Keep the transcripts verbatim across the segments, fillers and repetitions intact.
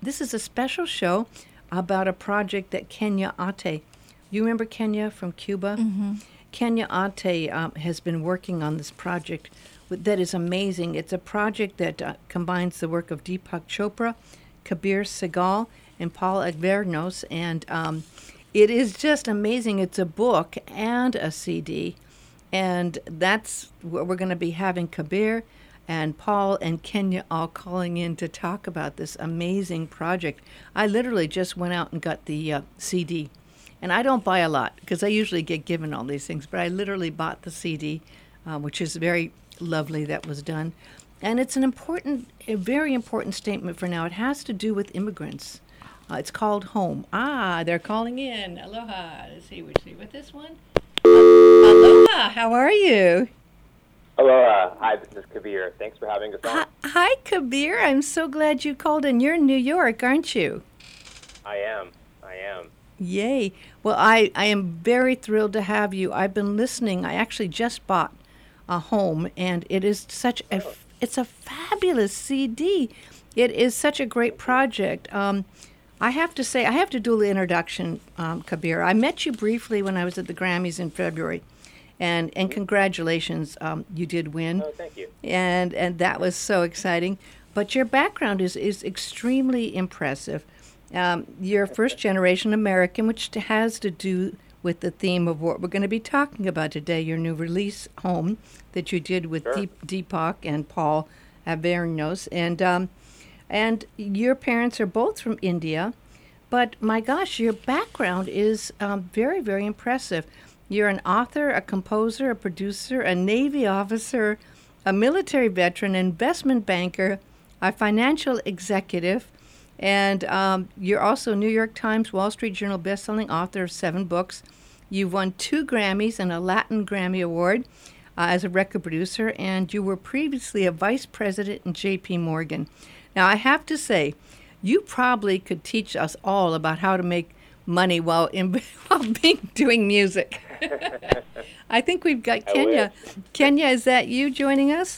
this is a special show about a project that Kenya Ate. You remember Kenya from Cuba? Mm-hmm. Kenya Ate um, has been working on this project with, that is amazing. It's a project that uh, combines the work of Deepak Chopra, Kabir Sehgal, and Paul Albornoz, and um, it is just amazing. It's a book and a C D, and that's what we're going to be having Kabir and Paul and Kenya all calling in to talk about this amazing project. I literally just went out and got the uh, C D. And I don't buy a lot because I usually get given all these things, but I literally bought the C D, uh, which is very lovely that was done. And it's an important, a very important statement for now. It has to do with immigrants. Uh, it's called Home. Ah, they're calling in. Aloha. Let's see, let's see with this one. Uh, aloha, how are you? Aloha. Hi, this is Kabir. Thanks for having us on. Hi, hi, Kabir. I'm so glad you called in. You're in New York, aren't you? I am. I am. Yay. Well, I, I am very thrilled to have you. I've been listening. I actually just bought a home, and it is such a, it's a fabulous C D. It is such a great project. Um, I have to say, I have to do the introduction, um, Kabir. I met you briefly when I was at the Grammys in February, and, and congratulations, um, you did win. Oh, thank you. And, and that was so exciting. But your background is, is extremely impressive. Um, you're first generation American, which has to do with the theme of what we're going to be talking about today, your new release, Home, that you did with Sure. Deep, Deepak and Paul Albornoz. And, um, and your parents are both from India, but my gosh, your background is um, very, very impressive. You're an author, a composer, a producer, a Navy officer, a military veteran, investment banker, a financial executive, and um, you're also New York Times, Wall Street Journal bestselling author of seven books. You've won two Grammys and a Latin Grammy Award uh, as a record producer, and you were previously a vice president in J P Morgan. Now, I have to say, you probably could teach us all about how to make money while in, while being doing music. I think we've got I Kenya. wish. Kenya, is that you joining us?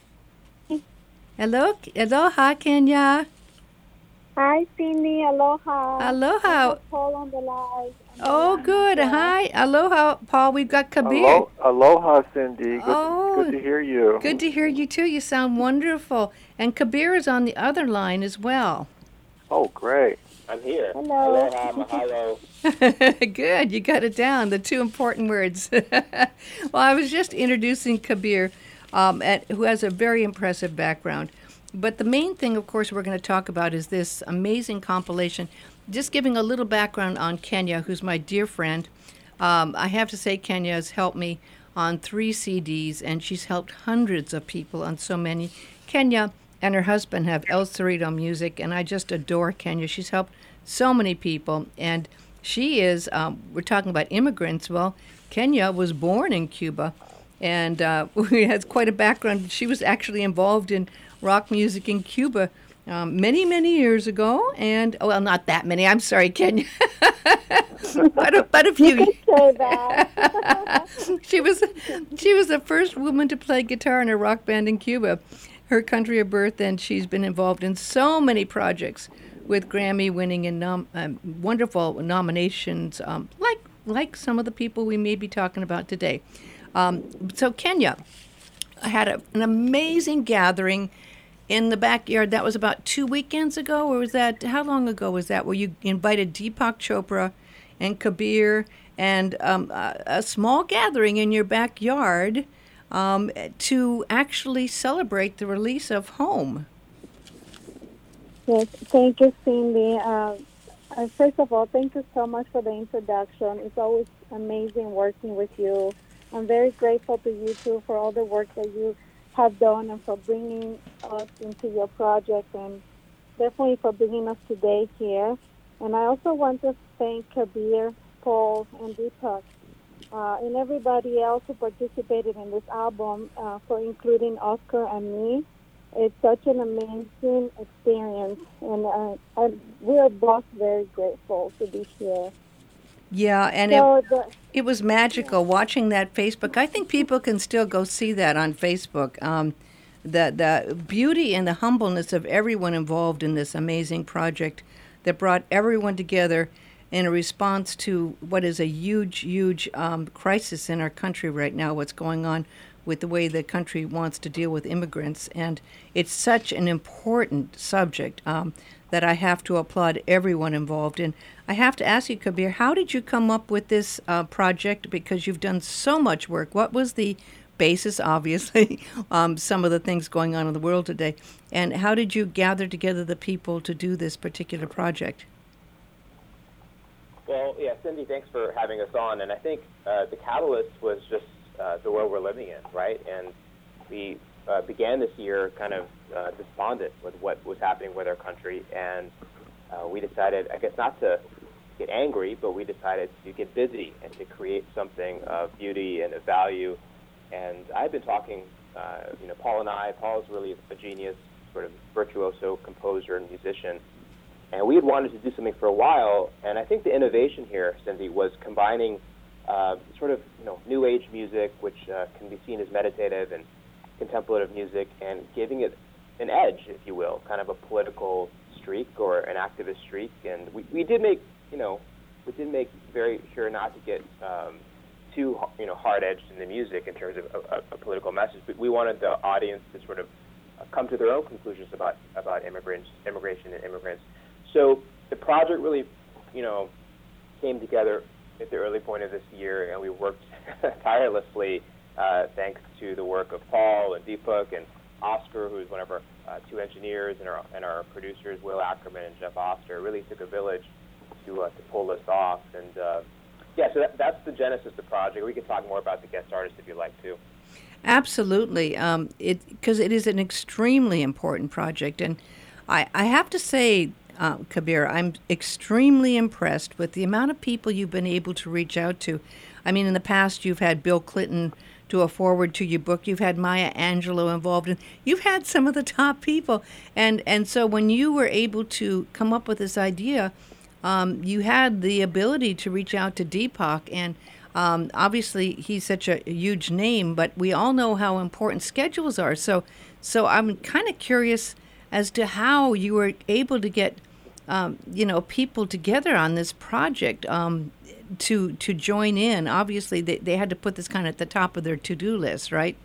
Hello, aloha, Kenya. Hi, Cindy. Aloha. Aloha. I have Paul on the line. Oh, good. Hi. Aloha, Paul. We've got Kabir. Alo- Aloha, Cindy. Good, Oh. good to hear you. Good to hear you, too. You sound wonderful. And Kabir is on the other line as well. Oh, great. I'm here. Hello. Aloha, mahalo. Good. You got it down, the two important words. Well, I was just introducing Kabir, um, at, who has a very impressive background. But the main thing, of course, we're going to talk about is this amazing compilation. Just giving a little background on Kenya, who's my dear friend. Um, I have to say Kenya has helped me on three C Ds, and she's helped hundreds of people on so many. Kenya and her husband have El Cerrito Music, and I just adore Kenya. She's helped so many people, and she is, um, we're talking about immigrants. Well, Kenya was born in Cuba, and uh, has quite a background. She was actually involved in rock music in Cuba um, many, many years ago, and oh, well, not that many. I'm sorry, Kenya, but a, but a few. Say that. she was she was the first woman to play guitar in a rock band in Cuba, her country of birth, and she's been involved in so many projects with Grammy-winning and nom- um, wonderful nominations, um, like like some of the people we may be talking about today. Um, so Kenya had a, an amazing gathering in the backyard. That was about two weekends ago, or was that, how long ago was that, where you invited Deepak Chopra and Kabir and um, a, a small gathering in your backyard um, to actually celebrate the release of Home? Yes, thank you, Cindy. Uh, uh, first of all, thank you so much for the introduction. It's always amazing working with you. I'm very grateful to you, too, for all the work that you have done and for bringing us into your project, and definitely for bringing us today here. And I also want to thank Kabir, Paul, and Deepak, uh, and everybody else who participated in this album uh, for including Oscar and me. It's such an amazing experience, and uh, I, we are both very grateful to be here. Yeah, and So it, the, it was magical watching that Facebook. I think people can still go see that on Facebook. Um, the the beauty and the humbleness of everyone involved in this amazing project that brought everyone together in a response to what is a huge, huge um, crisis in our country right now, what's going on with the way the country wants to deal with immigrants. And it's such an important subject um, that I have to applaud everyone involved in. I have to ask you, Kabir, how did you come up with this uh, project? Because you've done so much work. What was the basis, obviously, um, some of the things going on in the world today, and how did you gather together the people to do this particular project? Well, yeah, Cindy, thanks for having us on. And I think uh, the catalyst was just uh, the world we're living in, right? And we uh, began this year kind of uh, despondent with what was happening with our country. And uh, we decided, I guess, not to get angry, but we decided to get busy and to create something of beauty and of value. And I've been talking, uh, you know, Paul and I, Paul's really a genius, sort of virtuoso composer and musician. And we had wanted to do something for a while, and I think the innovation here, Cindy, was combining uh, sort of you know new age music, which uh, can be seen as meditative and contemplative music, and giving it an edge, if you will, kind of a political streak or an activist streak. And we, we did make you know we did make very sure not to get um, too you know hard edged in the music in terms of a, a political message. But we wanted the audience to sort of come to their own conclusions about about immigrants, immigration, and immigrants. So the project really, you know, came together at the early point of this year, and we worked tirelessly uh, thanks to the work of Paul and Deepak and Oscar, who is one of our uh, two engineers, and our and our producers, Will Ackerman and Jeff Oster. It really took a village to uh, to pull this off. And uh, yeah, so that, that's the genesis of the project. We can talk more about the guest artists if you'd like to. Absolutely, um, it because it is an extremely important project, and I, I have to say, uh, Kabir, I'm extremely impressed with the amount of people you've been able to reach out to. I mean, in the past, you've had Bill Clinton do a forward to your book. You've had Maya Angelou involved, and you've had some of the top people. And and so when you were able to come up with this idea, um, you had the ability to reach out to Deepak. And um, obviously, he's such a huge name, but we all know how important schedules are. So, so I'm kind of curious as to how you were able to get, um, you know, people together on this project. Um, to to join in. Obviously, they, they had to put this kind of at the top of their to-do list, right?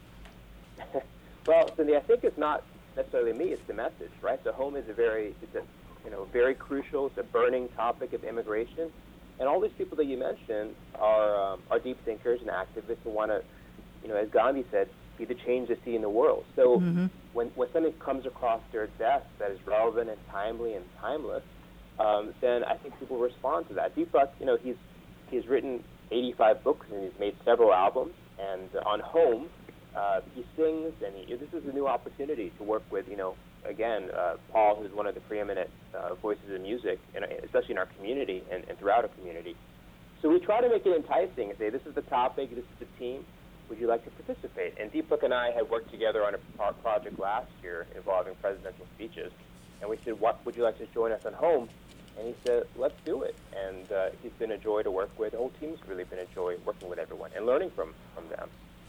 Well, Cindy, I think it's not necessarily me, it's the message, right? So home is a very, it's a, you know, very crucial, it's a burning topic of immigration. And all these people that you mentioned are, um, are deep thinkers and activists who want to, you know, as Gandhi said, be the change they see in the world. So mm-hmm. when, when something comes across their desk that is relevant and timely and timeless, um, then I think people respond to that. Deepak, you know, he's He's written eighty-five books, and he's made several albums. And uh, on Home, uh, he sings, and he, this is a new opportunity to work with, you know, again, uh, Paul, who's one of the preeminent uh, voices of music, in, especially in our community and, and throughout our community. So we try to make it enticing and say, this is the topic, this is the team, would you like to participate? And Deepak and I had worked together on a project last year involving presidential speeches, and we said, what would you like to join us on Home? And he said, let's do it. And uh, he's been a joy to work with. The whole team's really been a joy working with everyone and learning from, from them.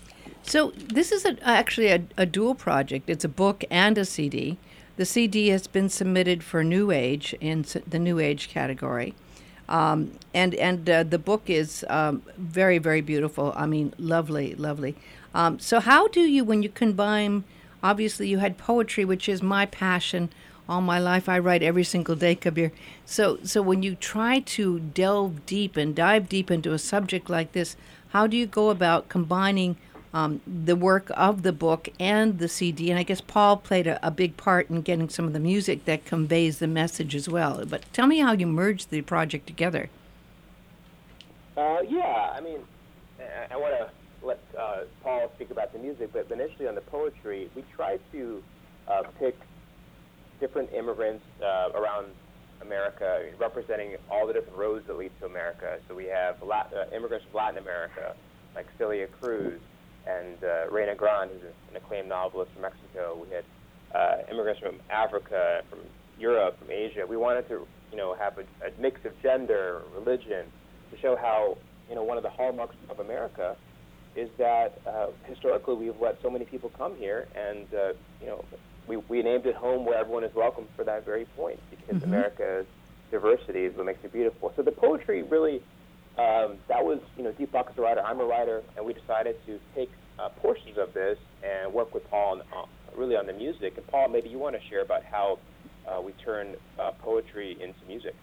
So this is a, actually a, a dual project. It's a book and a C D. The C D has been submitted for New Age in the New Age category. Um, and and uh, the book is um, very, very beautiful. I mean, lovely, lovely. Um, so how do you, when you combine, obviously you had poetry, which is my passion. All my life, I write every single day, Kabir. So, so when you try to delve deep and dive deep into a subject like this, how do you go about combining um, the work of the book and the C D? And I guess Paul played a, a big part in getting some of the music that conveys the message as well. But tell me how you merged the project together. Uh, yeah, I mean, I, I want to let uh, Paul speak about the music, but initially on the poetry, we tried to uh, pick different immigrants uh, around America, representing all the different roads that lead to America. So we have Latin, uh, immigrants from Latin America, like Celia Cruz, and uh, Reina Grande, who's an acclaimed novelist from Mexico. We had uh, immigrants from Africa, from Europe, from Asia. We wanted to, you know, have a, a mix of gender, religion, to show how, you know, one of the hallmarks of America is that uh, historically we've let so many people come here, and uh, you know, we, we named it home where everyone is welcome for that very point, because Mm-hmm. America's diversity is what makes it beautiful. So the poetry really, um, that was, you know, Deepak is a writer, I'm a writer, and we decided to take uh, portions of this and work with Paul on, uh, really on the music. And Paul, maybe you want to share about how uh, we turn uh, poetry into music.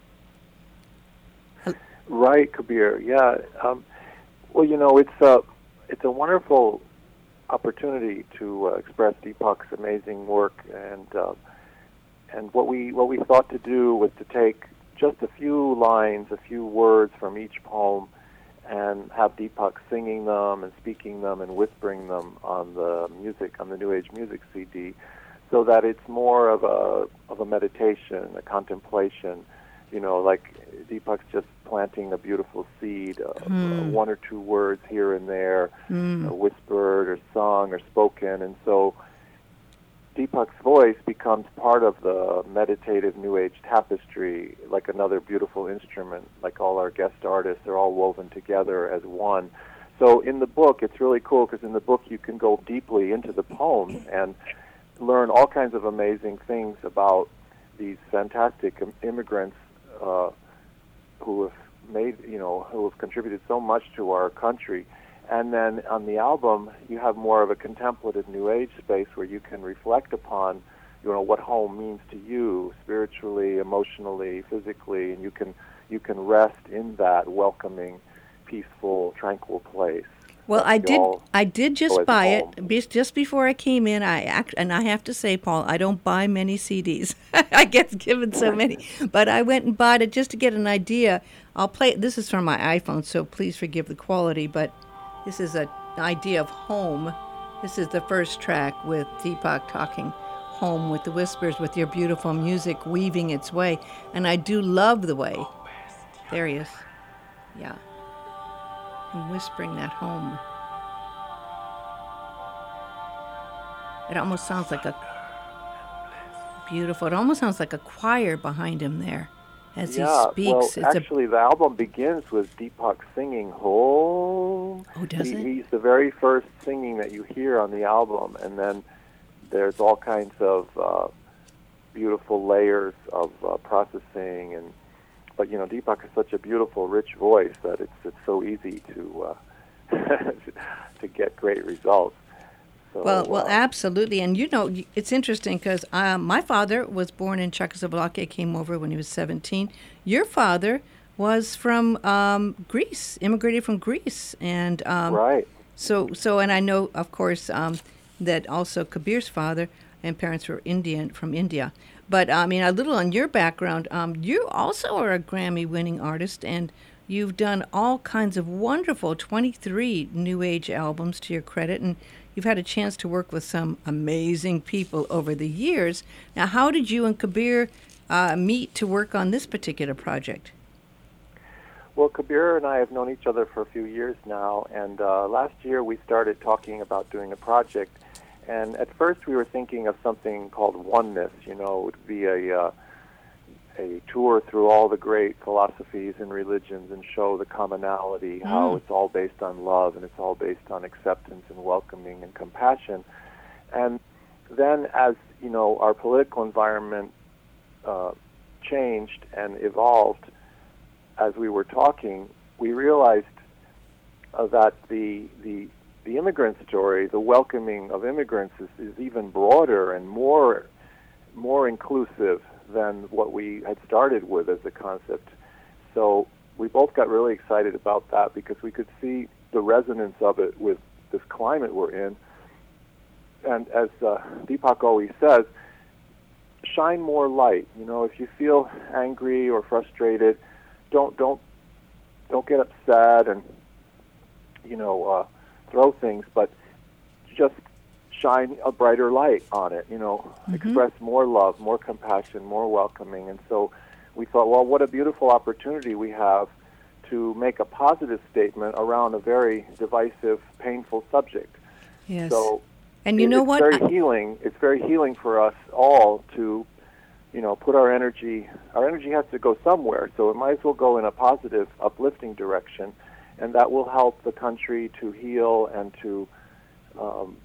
Right, Kabir. Yeah. Um, well, you know, it's a it's a wonderful opportunity to uh, express Deepak's amazing work, and uh, and what we what we thought to do was to take just a few lines, a few words from each poem, and have Deepak singing them and speaking them and whispering them on the music, on the New Age Music C D, so that it's more of a of a meditation, a contemplation. You know, like Deepak's just planting a beautiful seed, uh, Mm. one or two words here and there, Mm. uh, whispered or sung or spoken, and so Deepak's voice becomes part of the meditative New Age tapestry, like another beautiful instrument. Like all our guest artists, they're all woven together as one. So in the book, it's really cool, because in the book you can go deeply into the poems and learn all kinds of amazing things about these fantastic im- immigrants uh, who have made, you know, who have contributed so much to our country. And then on the album, you have more of a contemplative New Age space where you can reflect upon, you know, what home means to you spiritually, emotionally, physically, and you can you can rest in that welcoming, peaceful, tranquil place. Well, that I we did. all I did just go as buy home. it be- just before I came in. I act, and I have to say, Paul, I don't buy many C Ds. I get given so many, but I went and bought it just to get an idea. I'll play. This is from my iPhone, so please forgive the quality. But this is an idea of home. This is the first track with Deepak talking home with the whispers, with your beautiful music weaving its way, and I do love the way. There he is. Yeah. And whispering that home. It almost sounds like a beautiful. It almost sounds like a choir behind him there, as yeah, he speaks. well, it's actually, the album begins with Deepak singing "Home." a, oh, does he, it? He's the very first singing that you hear on the album, and then there's all kinds of uh, beautiful layers of uh, processing. And but you know, Deepak has such a beautiful, rich voice that it's it's so easy to uh, to get great results. So, Well, well, uh, absolutely. And you know, it's interesting because uh, my father was born in Czechoslovakia, came over when he was seventeen. Your father was from um, Greece, immigrated from Greece, and um, right. So, so, and I know, of course, um, that also Kabir's father and parents were Indian from India. But I mean, a little on your background. Um, you also are a Grammy-winning artist, and you've done all kinds of wonderful twenty-three New Age albums to your credit, and you've had a chance to work with some amazing people over the years. Now, how did you and Kabir uh, meet to work on this particular project? Well, Kabir and I have known each other for a few years now, and uh, last year we started talking about doing a project. And at first we were thinking of something called Oneness. You know, it would be a uh, a tour through all the great philosophies and religions and show the commonality, Mm. how it's all based on love and it's all based on acceptance and welcoming and compassion. And then as, you know, our political environment uh, changed and evolved as we were talking, we realized uh, that the the the immigrant story, the welcoming of immigrants, is, is even broader and more more inclusive than what we had started with as a concept. So we both got really excited about that because we could see the resonance of it with this climate we're in. And as uh, Deepak always says, shine more light. You know, if you feel angry or frustrated, don't don't don't get upset and you know uh, throw things, but just shine a brighter light on it. You know, Mm-hmm. express more love, more compassion, more welcoming. And so we thought, well, what a beautiful opportunity we have to make a positive statement around a very divisive, painful subject. Yes. So and you it- know it's what? very I- healing. It's very healing for us all to, you know, put our energy. Our energy has to go somewhere, so it might as well go in a positive, uplifting direction. and that will help the country to heal and to, um,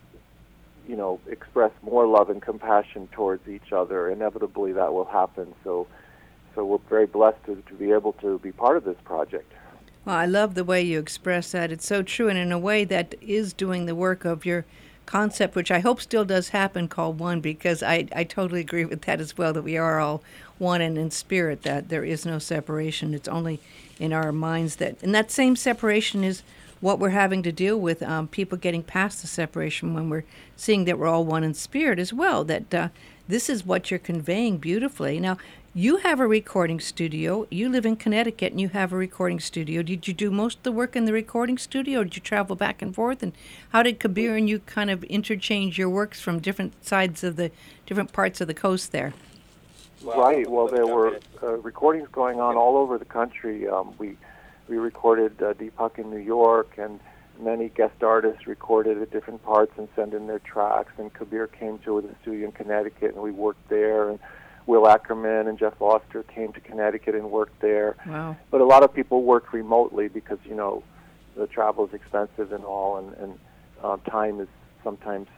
you know, express more love and compassion towards each other. Inevitably, that will happen. So, so we're very blessed to, to be able to be part of this project. Well, I love the way you express that. It's so true, and in a way that is doing the work of your concept, which I hope still does happen, called One, because I, I totally agree with that as well, that we are all one and in spirit, that there is no separation. It's only in our minds that, and that same separation is what we're having to deal with, um, people getting past the separation when we're seeing that we're all one in spirit as well, that uh, this is what you're conveying beautifully. Now, you have a recording studio. You live in Connecticut, and you have a recording studio. Did you do most of the work in the recording studio, or did you travel back and forth? And how did Kabir and you kind of interchange your works from different sides of the, different parts of the coast there? Right. Well, there were uh, recordings going on all over the country. Um, we we recorded uh, Deepak in New York, and many guest artists recorded at different parts and sent in their tracks. And Kabir came to the studio in Connecticut, and we worked there. And Will Ackerman and Jeff Foster came to Connecticut and worked there. Wow. But a lot of people worked remotely because, you know, the travel is expensive and all, and, and uh, time is sometimes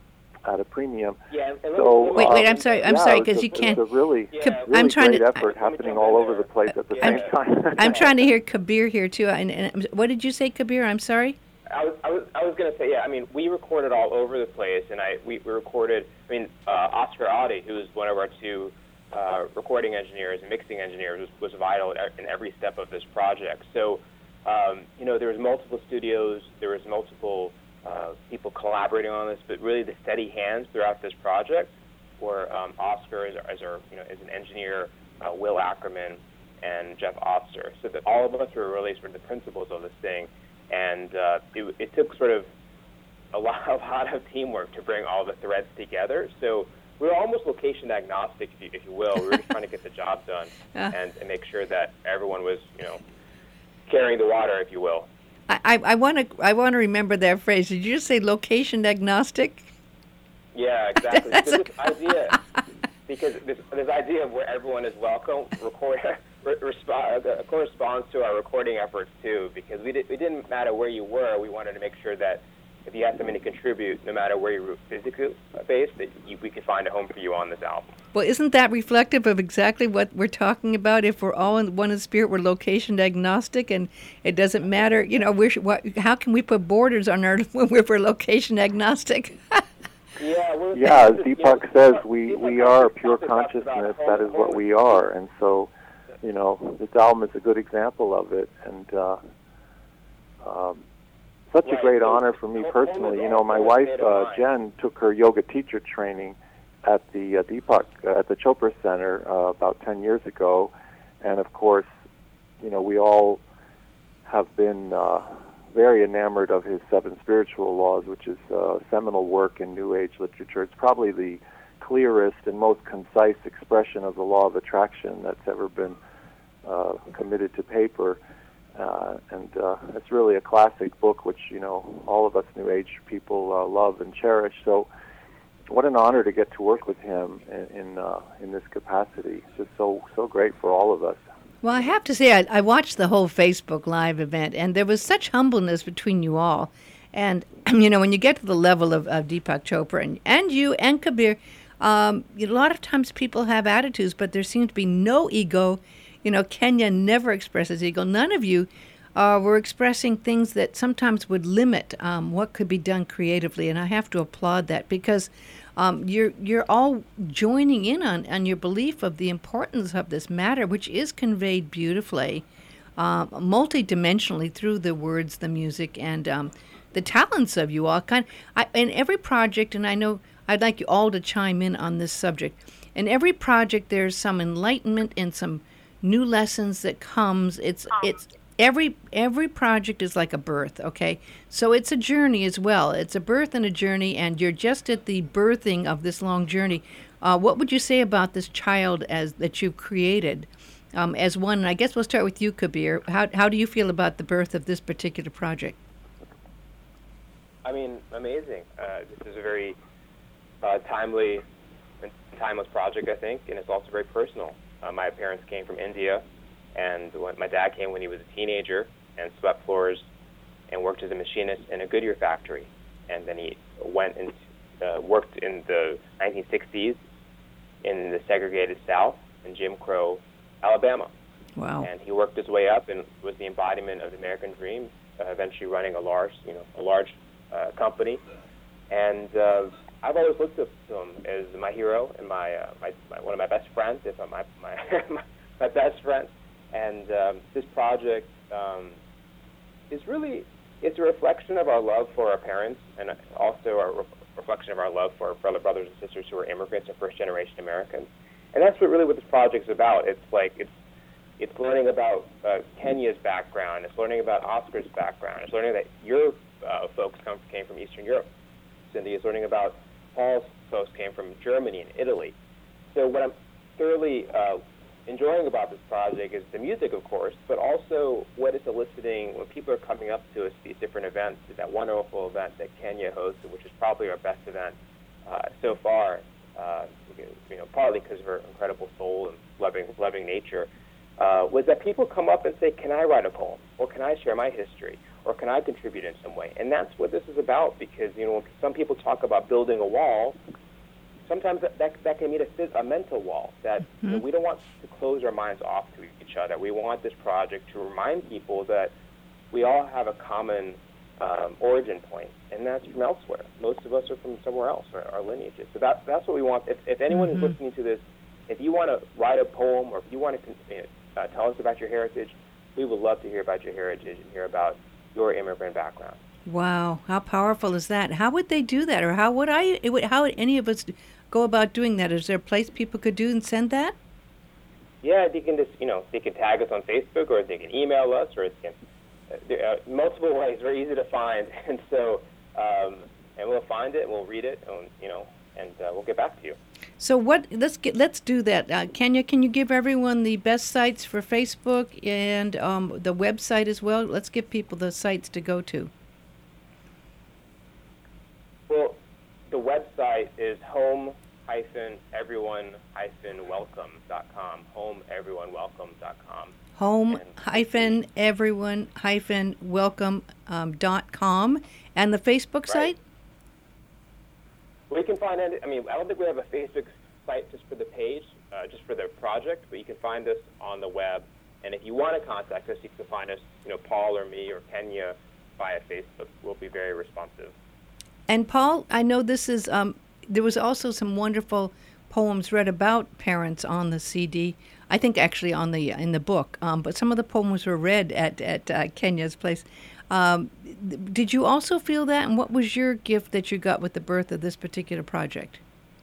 at a premium. Yeah, and so, wait, um, wait, I'm sorry, I'm yeah, sorry, because a, you can't. It's a really, yeah, really I'm trying great to, effort I, happening all over the place at the yeah. same time. I'm trying to hear Kabir here, too. And, and what did you say, Kabir? I'm sorry? I was, I was, I was going to say, yeah. I mean, we recorded all over the place, and I, we, we recorded. I mean, uh, Oscar Audi, who was one of our two uh, recording engineers and mixing engineers, was, was vital in every step of this project. So, um, you know, there was multiple studios, there was multiple uh, people collaborating on this, but really the steady hands throughout this project were um, Oscar as, as our, you know, as an engineer, uh, Will Ackerman, and Jeff Oster. So that all of us were really sort of the principals of this thing. And uh, it, it took sort of a lot, a lot of teamwork to bring all the threads together. So we were almost location agnostic, if you, if you will. We were just trying to get the job done uh. and, and make sure that everyone was, you know, carrying the water, if you will. I want to I want to remember that phrase. Did you just say location agnostic? Yeah, exactly. Because this idea, because this, this idea of where everyone is welcome, record. Resp- uh, corresponds to our recording efforts too, because we, did, it didn't matter where you were. We wanted to make sure that if you had something to contribute, no matter where you were physically based, that you, we could find a home for you on this album. Well, isn't that reflective of exactly what we're talking about? If we're all in one in spirit, we're location agnostic, and it doesn't matter. You know, we're, what, how can we put borders on our when we're location agnostic? yeah, well, yeah, as just, Deepak you know, says, we, Deepak we are talks pure about consciousness. home, That is what home. we are, and so. You know, this album is a good example of it, and uh, um, such Right. a great So, honor for me home- personally. home is You know, all- my home is wife state of uh, mind. Jen took her yoga teacher training at the uh, Deepak uh, at the Chopra Center uh, about ten years ago, and of course, you know, we all have been uh, very enamored of his Seven Spiritual Laws, which is uh, seminal work in New Age literature. It's probably the clearest and most concise expression of the law of attraction that's ever been Uh, committed to paper, uh, and uh, it's really a classic book which, you know, all of us New Age people uh, love and cherish. So what an honor to get to work with him in in, uh, in this capacity. It's just so, so great for all of us. Well, I have to say, I, I watched the whole Facebook Live event, and there was such humbleness between you all. And, you know, when you get to the level of, of Deepak Chopra and, and you and Kabir, um, you know, a lot of times people have attitudes, but there seems to be no ego. You know, Kenya never expresses ego. None of you uh, were expressing things that sometimes would limit um, what could be done creatively, and I have to applaud that because um, you're you're all joining in on, on your belief of the importance of this matter, which is conveyed beautifully, uh, multidimensionally through the words, the music, and um, the talents of you all. Kind, I, in every project, and I know I'd like you all to chime in on this subject. In every project, there's some enlightenment and some new lessons that comes. It's it's every every project is like a birth, okay? So it's a journey as well. It's a birth and a journey, and you're just at the birthing of this long journey. Uh, what would you say about this child as that you've created um, as one? And I guess we'll start with you, Kabir. How how do you feel about the birth of this particular project? I mean, amazing. Uh, this is a very uh, timely and timeless project, I think, and it's also very personal. Uh, my parents came from India, and when my dad came when he was a teenager, and swept floors and worked as a machinist in a Goodyear factory. And then he went and uh, worked in the nineteen sixties in the segregated South in Jim Crow, Alabama. Wow. And he worked his way up and was the embodiment of the American dream, uh, eventually running a large, you know, a large uh, company. And uh, I've always looked up to him as my hero and my, uh, my, my one of my best friends, if not my my, my, my best friend. And um, this project um, is really, it's a reflection of our love for our parents and also a re- reflection of our love for our fellow brothers and sisters who are immigrants and first-generation Americans. And that's what really what this project's about. It's like, it's it's learning about uh, Kenya's background. It's learning about Oscar's background. It's learning that your uh, folks come, came from Eastern Europe. Cindy is learning about Paul's folks came from Germany and Italy. So what I'm thoroughly uh, enjoying about this project is the music, of course, but also what it's eliciting when people are coming up to us these different events. That wonderful event that Kenya hosted, which is probably our best event uh, so far, uh, you know, partly because of her incredible soul and loving, loving nature, uh, was that people come up and say, can I write a poem? Or can I share my history? Or can I contribute in some way? And that's what this is about, because, you know, when some people talk about building a wall, sometimes that, that, that can mean a, a mental wall, that mm-hmm. you know, we don't want to close our minds off to each other. We want this project to remind people that we all have a common um, origin point, and that's from elsewhere. Most of us are from somewhere else, our, our lineages. So that, that's what we want. If, if anyone mm-hmm. is listening to this, if you want to write a poem or if you want to uh, tell us about your heritage, we would love to hear about your heritage and hear about your immigrant background. Wow, how powerful is that? How would they do that, or how would I? It would, how would any of us go about doing that? Is there a place people could do and send that? Yeah, they can just, you know, they can tag us on Facebook, or they can email us, or they can, uh, there are multiple ways, very easy to find, and so, um, and we'll find it, and we'll read it, and, you know, and uh, we'll get back to you. So what? Let's get. Let's do that. Uh, Kenya, can you give everyone the best sites for Facebook and um, the website as well? Let's give people the sites to go to. Well, the website is home dash everyone dash welcome dot com. home everyone welcome dot com. home dash everyone dash welcome dot com. And the Facebook right. site? We can find it. I mean, I don't think we have a Facebook site just for the page, uh, just for the project, but you can find us on the web. And if you want to contact us, you can find us, you know, Paul or me or Kenya via Facebook. We'll be very responsive. And Paul, I know this is, um, there was also some wonderful poems read about parents on the C D. I think actually on the in the book, um, but some of the poems were read at, at uh, Kenya's place. Um, did you also feel that, and what was your gift that you got with the birth of this particular project?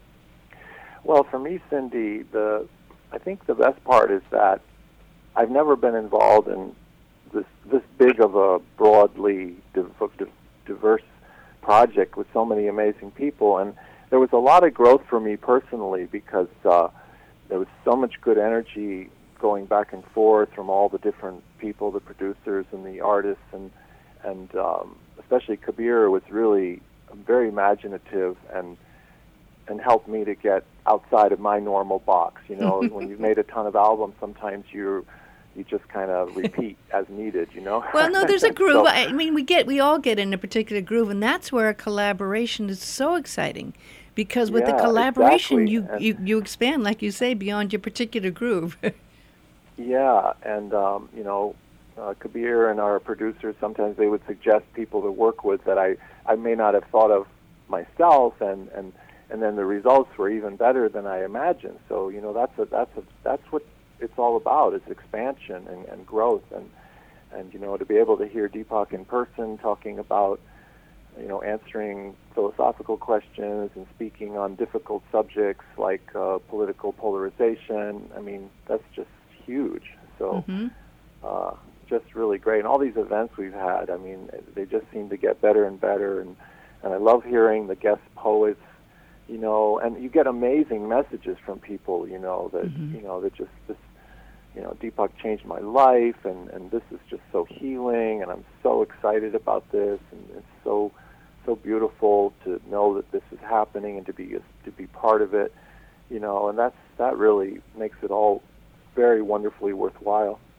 Well, for me, Cindy, the I think the best part is that I've never been involved in this this big of a broadly diverse project with so many amazing people, and there was a lot of growth for me personally because uh, there was so much good energy going back and forth from all the different people, the producers and the artists, and and um, especially Kabir was really very imaginative and and helped me to get outside of my normal box. You know, when you've made a ton of albums, sometimes you you just kind of repeat as needed. You know. Well, no, there's a groove. So, I mean, we get we all get in a particular groove, and that's where a collaboration is so exciting, because with yeah, the collaboration, exactly. you, you you expand, like you say, beyond your particular groove. Yeah, and um, you know, uh, Kabir and our producers, sometimes they would suggest people to work with that I, I may not have thought of myself, and, and, and then the results were even better than I imagined. So, you know, that's a, that's a, that's what it's all about, is expansion and, and growth, and and you know, to be able to hear Deepak in person talking about, you know, answering philosophical questions and speaking on difficult subjects like uh, political polarization. I mean, that's just huge. So mm-hmm. uh, just really great. And all these events we've had, I mean, they just seem to get better and better. And, and I love hearing the guest poets, you know, and you get amazing messages from people, you know, that, mm-hmm. you know, that just, this, you know, Deepak changed my life, and, and this is just so healing, and I'm so excited about this, and it's so, so beautiful to know that this is happening and to be, to be part of it, you know, and that's, that really makes it all very wonderfully worthwhile.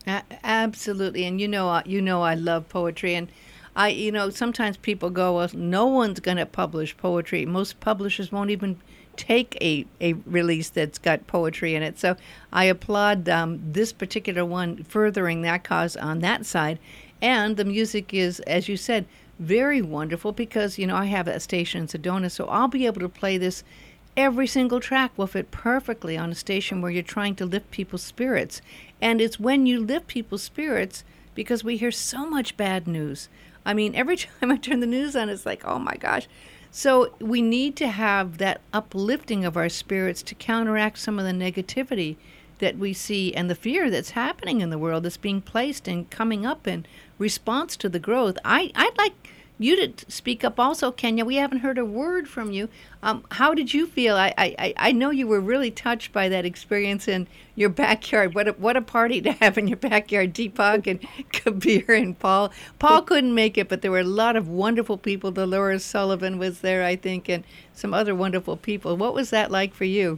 A- absolutely, and you know, uh, you know, I love poetry, and I, you know, sometimes people go, well, no one's going to publish poetry. Most publishers won't even take a, a release that's got poetry in it. So I applaud um, this particular one furthering that cause on that side. And the music is, as you said, very wonderful because, you know, I have a station in Sedona, so I'll be able to play this. Every single track will fit perfectly on a station where you're trying to lift people's spirits. And it's when you lift people's spirits, because we hear so much bad news. I mean, every time I turn the news on, it's like, oh my gosh. So we need to have that uplifting of our spirits to counteract some of the negativity that we see and the fear that's happening in the world that's being placed and coming up in response to the growth. I, I'd like you to speak up also, Kenya. We haven't heard a word from you. Um, how did you feel? I, I, I know you were really touched by that experience in your backyard. What a, what a party to have in your backyard, Deepak and Kabir and Paul. Paul couldn't make it, but there were a lot of wonderful people. Dolores Sullivan was there, I think, and some other wonderful people. What was that like for you?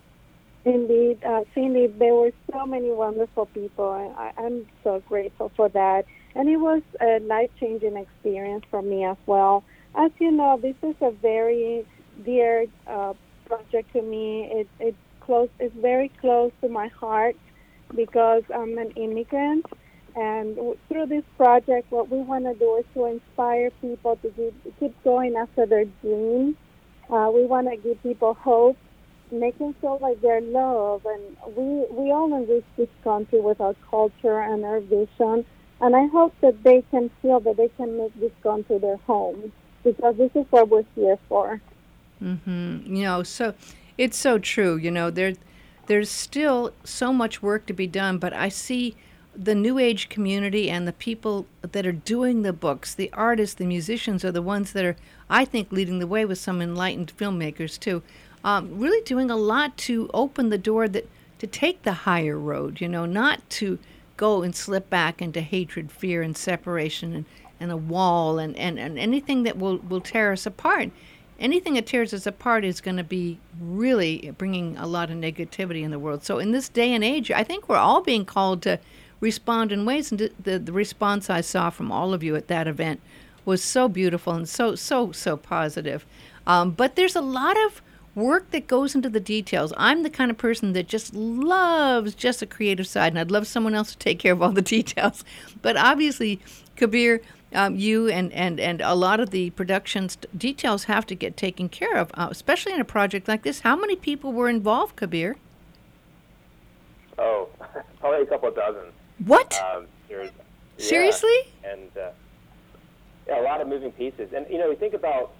Indeed, uh, Cindy, there were so many wonderful people, and I, I'm so grateful for that. And it was a life-changing experience for me as well. As you know, this is a very dear uh, project to me. It, it's close. It's very close to my heart because I'm an immigrant. And w- through this project, what we want to do is to inspire people to keep, keep going after their dreams. Uh, we want to give people hope, make them feel like they're loved. And we, we all enrich this country with our culture and our vision. And I hope that they can feel that they can make this country their home, because this is what we're here for. Mm-hmm. You know, so it's so true. You know, there, there's still so much work to be done, but I see the New Age community and the people that are doing the books, the artists, the musicians are the ones that are, I think, leading the way with some enlightened filmmakers too, um, really doing a lot to open the door that to take the higher road, you know, not to go and slip back into hatred, fear, and separation, and, and a wall, and, and, and anything that will, will tear us apart. Anything that tears us apart is going to be really bringing a lot of negativity in the world. So in this day and age, I think we're all being called to respond in ways, and the, the response I saw from all of you at that event was so beautiful and so, so, so positive. Um, but there's a lot of work that goes into the details. I'm the kind of person that just loves just the creative side, and I'd love someone else to take care of all the details. But obviously, Kabir, um, you and, and, and a lot of the production's details have to get taken care of, uh, especially in a project like this. How many people were involved, Kabir? Oh, probably a couple of dozen. What? Um, there's, yeah, Seriously? And uh, yeah, a lot of moving pieces. And, you know, we think about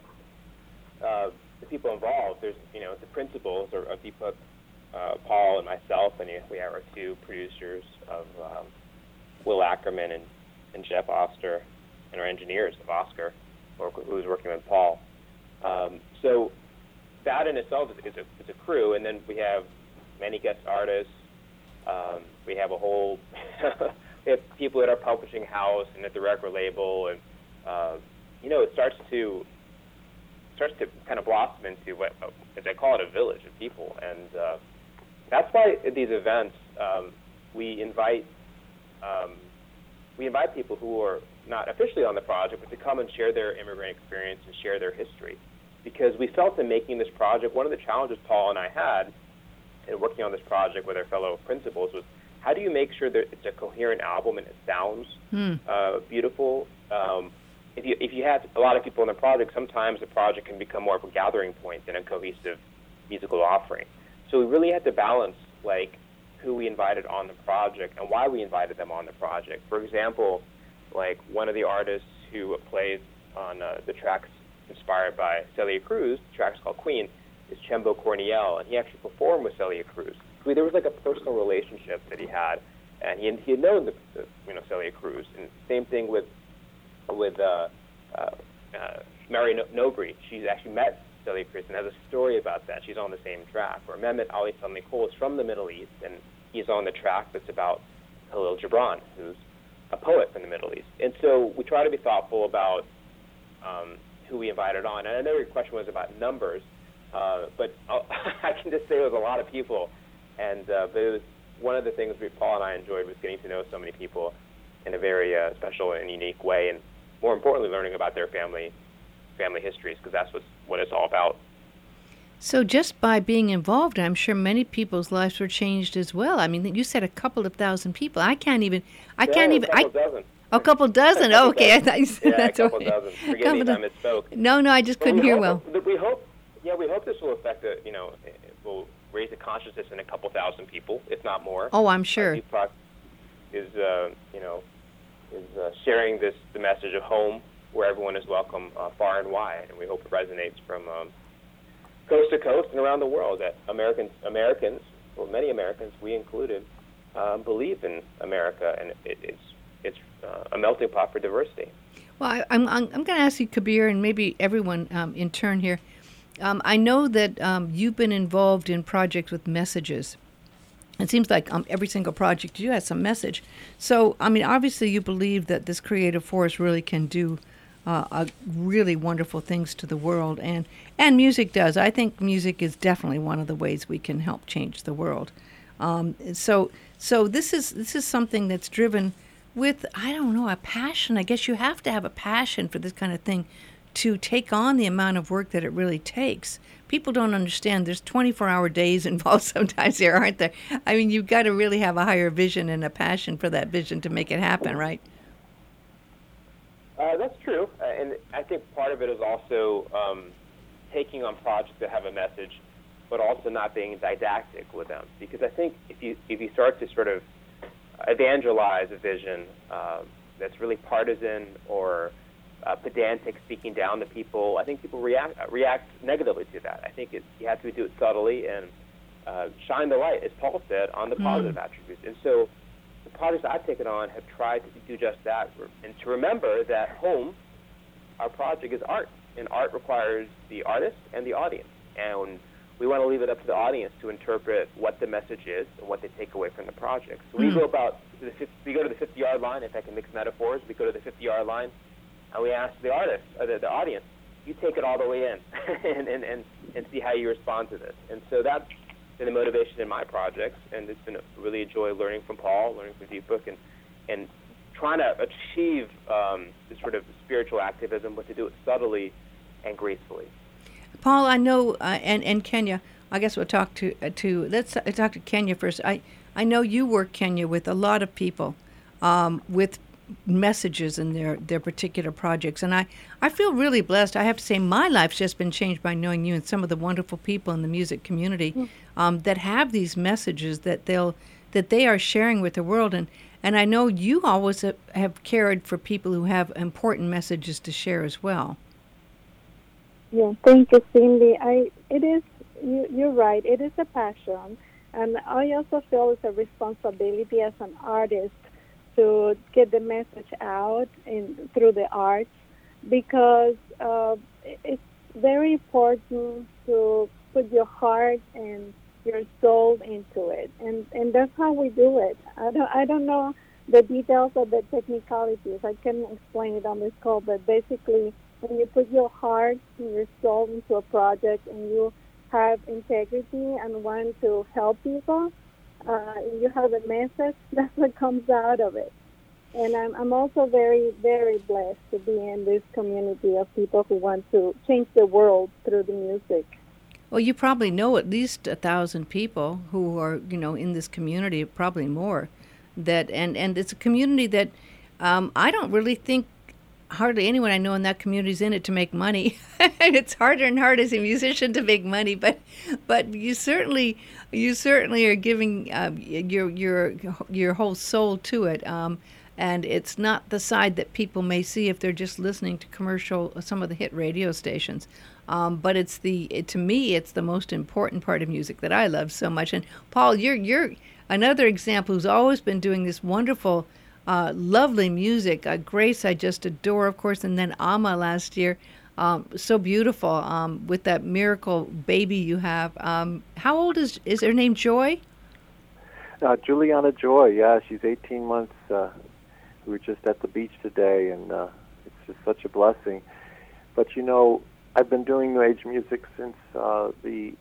uh, the people involved. There's, you know, the principals are, are Deepak, uh, Paul, and myself, and we have our two producers of um, Will Ackerman and, and Jeff Oster, and our engineers of Oscar, or who's working with Paul. Um, so that in itself is, is, a, is a crew, and then we have many guest artists. Um, we have a whole we have people at our publishing house and at the record label, and uh, you know, it starts to starts to kind of blossom into what, as I call it, a village of people, and uh, that's why at these events um, we invite um, we invite people who are not officially on the project, but to come and share their immigrant experience and share their history, because we felt in making this project, one of the challenges Paul and I had in working on this project with our fellow principals was, how do you make sure that it's a coherent album and it sounds mm. uh, beautiful? Um, if you if you have a lot of people in the project, sometimes the project can become more of a gathering point than a cohesive musical offering. So we really had to balance like who we invited on the project and why we invited them on the project. For example, like one of the artists who plays on uh, the tracks inspired by Celia Cruz, the track's called Queen, is Chembo Corniel, and he actually performed with Celia Cruz. So there was like a personal relationship that he had, and he had, he had known the, the you know Celia Cruz. And same thing with with uh, uh, uh, Mary no- Nobri. She's actually met Celia Cruz and has a story about that. She's on the same track. Or Mehmet Ali Salmi Kol is from the Middle East, and he's on the track that's about Khalil Gibran, who's a poet from the Middle East. And so we try to be thoughtful about um, who we invited on. And I know your question was about numbers. Uh, but I'll, I can just say it was a lot of people, and uh, but it was one of the things we, Paul and I enjoyed was getting to know so many people in a very uh, special and unique way, and more importantly, learning about their family family histories, because that's what's, what it's all about. So just by being involved, I'm sure many people's lives were changed as well. I mean, you said a couple of thousand people. I can't even. I yeah, can't a even. couple I, dozen. A couple dozen. Oh, okay, I thought you said yeah, that's a couple okay. dozen. Forgive couple me if I misspoke. No, no, I just But couldn't we hear hope, well. We hope, yeah, we hope this will affect a, you know, it will raise the consciousness in a couple thousand people, if not more. Oh, I'm sure. Uh, Deepak is, uh, you know, is uh, sharing this the message of home, where everyone is welcome, uh, far and wide, and we hope it resonates from um, coast to coast and around the world. That Americans, Americans, well, many Americans, we included, um, believe in America, and it, it's it's uh, a melting pot for diversity. Well, I, I'm I'm, I'm going to ask you, Kabir, and maybe everyone um, in turn here. Um, I know that um, you've been involved in projects with messages. It seems like um, every single project you have some message. So, I mean, obviously you believe that this creative force really can do uh, a really wonderful things to the world, and, and music does. I think music is definitely one of the ways we can help change the world. Um, so, so this is this is something that's driven with, I don't know, a passion. I guess you have to have a passion for this kind of thing to take on the amount of work that it really takes. People don't understand there's twenty-four hour days involved sometimes here, aren't there? I mean, you've got to really have a higher vision and a passion for that vision to make it happen, right? Uh, that's true. Uh, and I think part of it is also um, taking on projects that have a message, but also not being didactic with them. Because I think if you if you start to sort of evangelize a vision uh, that's really partisan or uh, pedantic, speaking down to people, I think people react react negatively to that. I think it, you have to do it subtly and uh, shine the light, as Paul said, on the Mm. positive attributes. And so the projects I've taken on have tried to do just that, and to remember that home, our project, is art, and art requires the artist and the audience. And we want to leave it up to the audience to interpret what the message is and what they take away from the project. So we Mm. go about the fifty, we go to the fifty-yard line. If I can mix metaphors, we go to the fifty-yard line, and we ask the artist, or the, the audience, you take it all the way in, and, and, and, and see how you respond to this. And so that's been the motivation in my projects, and it's been a really enjoy learning from Paul, learning from Deepak, and and trying to achieve um, this sort of spiritual activism, but to do it subtly and gracefully. Paul, I know, uh, and and Kenya. I guess we'll talk to uh, to let's uh, talk to Kenya first. I I know you work, Kenya, with a lot of people, um, with messages in their their particular projects, and I I feel really blessed. I have to say, my life's just been changed by knowing you and some of the wonderful people in the music community um, that have these messages that they'll that they are sharing with the world, and and I know you always have, have cared for people who have important messages to share as well. Yeah, thank you, Cindy. I it is you, you're right. It is a passion, and I also feel it's a responsibility as an artist to get the message out in through the arts, because uh, it's very important to put your heart and your soul into it, and and that's how we do it. I don't I don't know the details of the technicalities. I can't explain it on this call, but basically, when you put your heart and your soul into a project and you have integrity and want to help people, uh, and you have a message, that's what comes out of it. And I'm, I'm also very, very blessed to be in this community of people who want to change the world through the music. Well, you probably know at least a thousand people who are, you know, in this community, probably more. That and, and it's a community that um, I don't really think hardly anyone I know in that community is in it to make money. It's harder and harder as a musician to make money, but but you certainly you certainly are giving uh, your your your whole soul to it. Um, and it's not the side that people may see if they're just listening to commercial some of the hit radio stations. Um, but it's the it, to me it's the most important part of music that I love so much. And Paul, you're you're another example who's always been doing this wonderful, uh, lovely music. Uh, Grace, I just adore, of course, and then Amma last year, um, so beautiful um, with that miracle baby you have. Um, how old is is her name? Joy? Uh, Juliana Joy, yeah, she's eighteen months. Uh, we were just at the beach today, and uh, it's just such a blessing. But you know, I've been doing New Age music since uh, the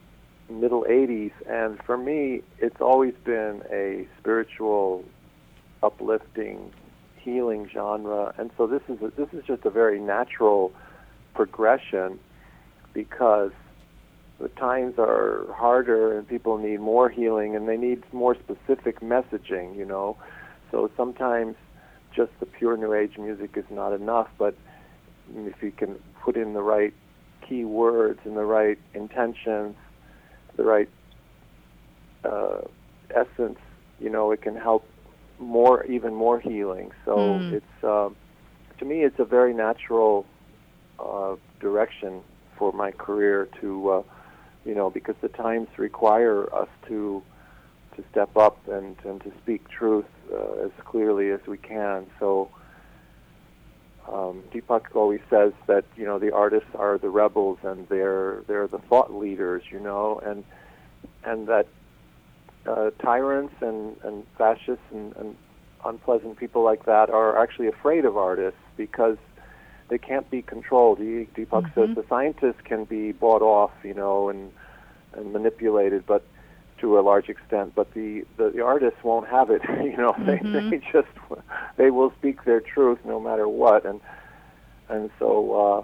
middle eighties, and for me, it's always been a spiritual, uplifting, healing genre, and so this is a, this is just a very natural progression because the times are harder and people need more healing and they need more specific messaging, you know. So sometimes just the pure New Age music is not enough, but if you can put in the right key words and the right intentions, the right uh, essence, you know, it can help more, even more healing. So mm. it's, uh, to me, it's a very natural uh, direction for my career to, uh, you know, because the times require us to to step up and, and to speak truth uh, as clearly as we can. So um, Deepak always says that, you know, the artists are the rebels and they're they're the thought leaders, you know, and and that uh, tyrants and, and fascists and, and unpleasant people like that are actually afraid of artists because they can't be controlled. Deepak mm-hmm. says the scientists can be bought off, you know, and and manipulated, but to a large extent. But the, the, the artists won't have it. You know, mm-hmm. they they just they will speak their truth no matter what. And and so uh,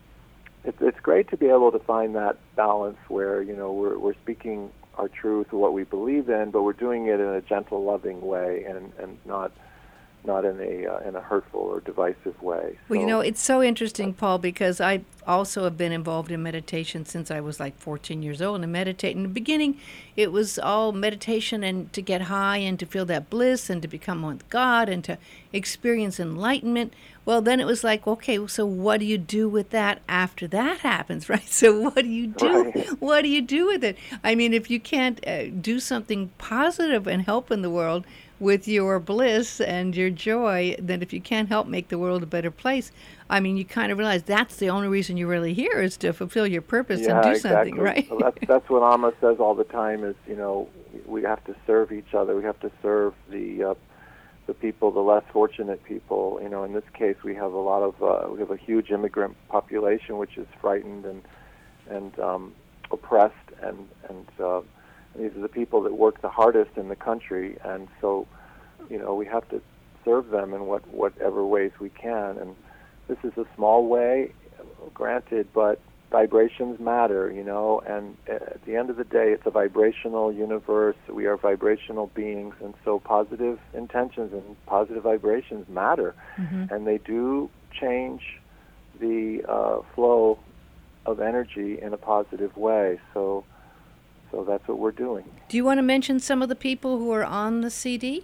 it's it's great to be able to find that balance where, you know, we're we're speaking our truth, what we believe in, but we're doing it in a gentle, loving way, and and not. not in a uh, in a hurtful or divisive way. Well, so, you know, it's so interesting, Paul, because I also have been involved in meditation since I was like fourteen years old. And meditate in the beginning, it was all meditation and to get high and to feel that bliss and to become one with God and to experience enlightenment. Well, then it was like, okay, so what do you do with that after that happens, right? So what do you do? Right. What do you do with it? I mean, if you can't uh, do something positive and help in the world with your bliss and your joy, then if you can't help make the world a better place, I mean, you kind of realize that's the only reason you're really here is to fulfill your purpose yeah, and do exactly. something, right? So that's, that's what Amma says all the time is, you know, we have to serve each other. We have to serve the uh, the people, the less fortunate people. You know, in this case, we have a lot of, uh, we have a huge immigrant population which is frightened and and um, oppressed, and, and uh, these are the people that work the hardest in the country, and so, you know, we have to serve them in what whatever ways we can. And this is a small way, granted, but vibrations matter, you know, and at the end of the day, it's a vibrational universe. We are vibrational beings, and so positive intentions and positive vibrations matter, mm-hmm. and they do change the uh, flow of energy in a positive way. So So that's what we're doing. Do you want to mention some of the people who are on the C D?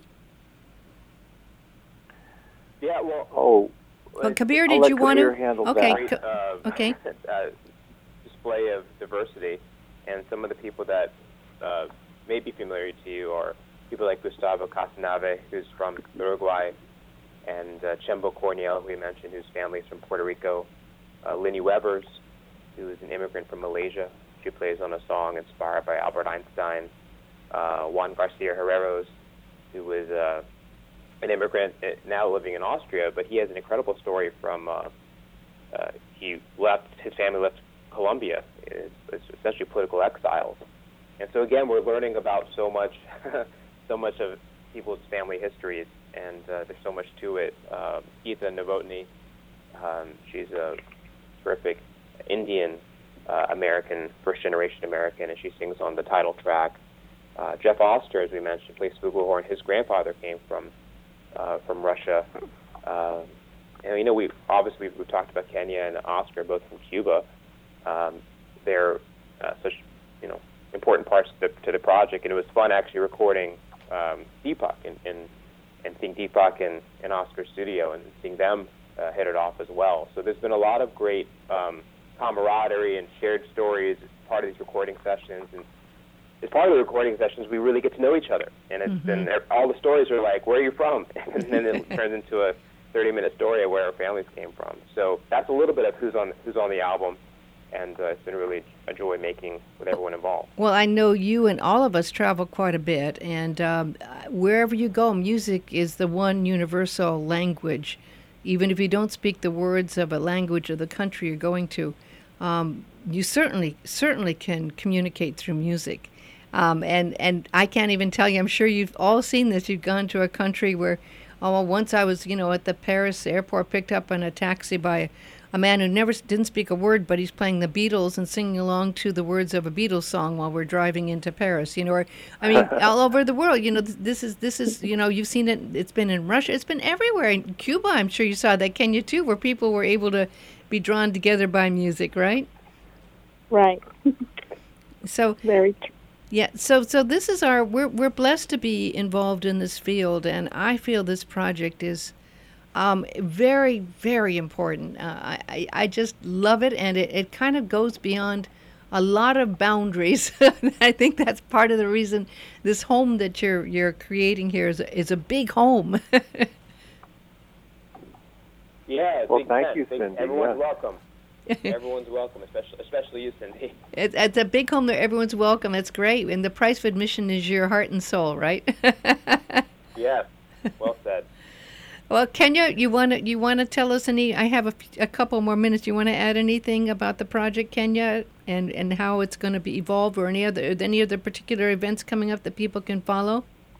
Yeah, well... Oh, well, Kabir, I'll did let you Kabir want to... handle okay, that. Uh, okay. uh, display of diversity, and some of the people that uh, may be familiar to you are people like Gustavo Casanave, who's from Uruguay, and uh, Chembo Corniel, who we mentioned, whose family is from Puerto Rico, uh, Linny Webers, who is an immigrant from Malaysia. She plays on a song inspired by Albert Einstein. Uh, Juan Garcia Herreros, who was uh, an immigrant now living in Austria, but he has an incredible story from, uh, uh, he left, his family left Colombia. It's, it's essentially political exiles. And so again, we're learning about so much, so much of people's family histories, and uh, there's so much to it. Uh, Geeta Novotny, um, she's a terrific Indian Uh, American, first-generation American, and she sings on the title track. Uh, Jeff Oster, as we mentioned, plays flugelhorn. His grandfather came from uh, from Russia. Uh, and, you know, we obviously we've talked about Kenya and Oscar, both from Cuba. Um, they're uh, such, you know, important parts to the, to the project, and it was fun actually recording um, Deepak and, and, and seeing Deepak in, in Oscar's studio and seeing them uh, hit it off as well. So there's been a lot of great um, camaraderie and shared stories as part of these recording sessions, and as part of the recording sessions we really get to know each other, and it's mm-hmm. and all the stories are like, where are you from? And then it turns into a thirty minute story of where our families came from. So that's a little bit of who's on who's on the album, and uh, it's been really a joy making with everyone involved. Well, I know you and all of us travel quite a bit, and um, wherever you go, music is the one universal language. Even if you don't speak the words of a language of the country you're going to, um, you certainly certainly can communicate through music. Um, and, and I can't even tell you, I'm sure you've all seen this. You've gone to a country where, oh, well, once I was, you know, at the Paris airport, picked up in a taxi by a man who never didn't speak a word, but he's playing the Beatles and singing along to the words of a Beatles song while we're driving into Paris. You know, or, I mean, all over the world. You know, this is this is you know, you've seen it. It's been in Russia. It's been everywhere. In Cuba, I'm sure you saw that. Kenya too, where people were able to be drawn together by music, right? Right. So Very true. yeah, so so this is our we're we're blessed to be involved in this field, and I feel this project is um, very very important. Uh, I I I just love it, and it, it kind of goes beyond a lot of boundaries. I think that's part of the reason this home that you're you're creating here is a, is a big home. Yeah, Well, big thank tent. you, Big- Cindy, Everyone's yeah. welcome. Everyone's welcome, especially especially you, Cindy. It, it's a big home there. Everyone's welcome. It's great, and the price of admission is your heart and soul, right? Yes, well said. Well, Kenya, you want to you want to tell us any? I have a, f- a couple more minutes. You want to add anything about the project, Kenya, and, and how it's going to be evolved, or any other any other particular events coming up that people can follow?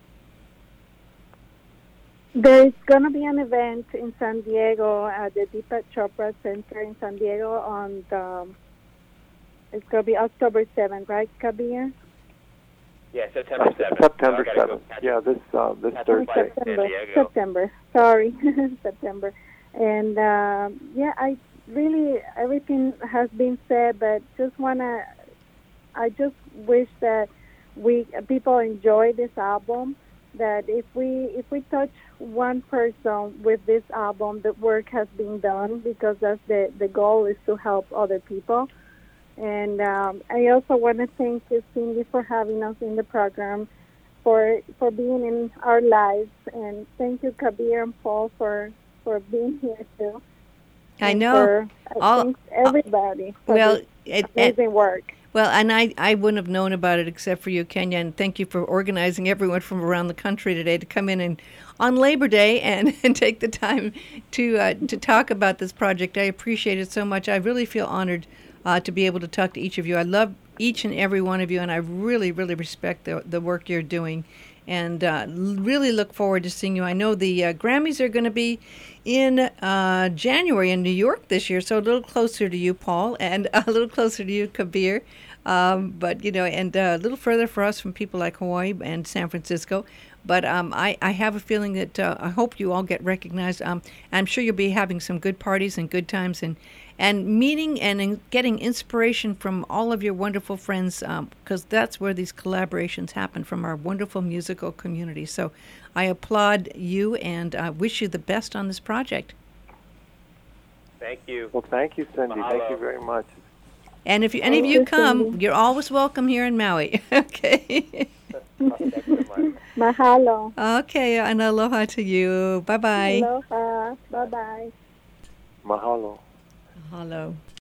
There's going to be an event in San Diego at the Deepak Chopra Center in San Diego on the, it's going to be October seventh, right, Kabir? Yeah, September seventh. September So I gotta go seventh. catch Yeah, this uh, this catch a Thursday. flight to San September. Diego. September. Sorry, September. And um yeah, I really everything has been said, but just wanna. I just wish that we people enjoy this album. That if we if we touch one person with this album, the work has been done, because that's the the goal is to help other people. And um, I also want to thank you, Cindy, for having us in the program, for for being in our lives, and thank you, Kabir and Paul, for for being here too. I And know. For, I All- thank everybody for Well, this it, it, amazing work. well, and I, I wouldn't have known about it except for you, Kenya, and thank you for organizing everyone from around the country today to come in and on Labor Day and, and take the time to uh, to talk about this project. I appreciate it so much. I really feel honored uh, to be able to talk to each of you. I love each and every one of you, and I really, really respect the the work you're doing, and uh, really look forward to seeing you. I know the uh, Grammys are going to be in uh, January in New York this year, so a little closer to you, Paul, and a little closer to you, Kabir. Um, but, you know, and uh, a little further for us from people like Hawaii and San Francisco. But um, I, I have a feeling that uh, I hope you all get recognized. Um, I'm sure you'll be having some good parties and good times, and, and meeting and in getting inspiration from all of your wonderful friends, because that's where these collaborations happen, from our wonderful musical community. So I applaud you and uh, wish you the best on this project. Thank you. Well, thank you, Cindy. Thank Mahalo. you very much. And if you, any of Thank you you, come, Cindy. you're always welcome here in Maui. Okay. Thanks so much. Mahalo. Okay, and aloha to you. Bye-bye. Aloha. Bye-bye. Mahalo. Mahalo.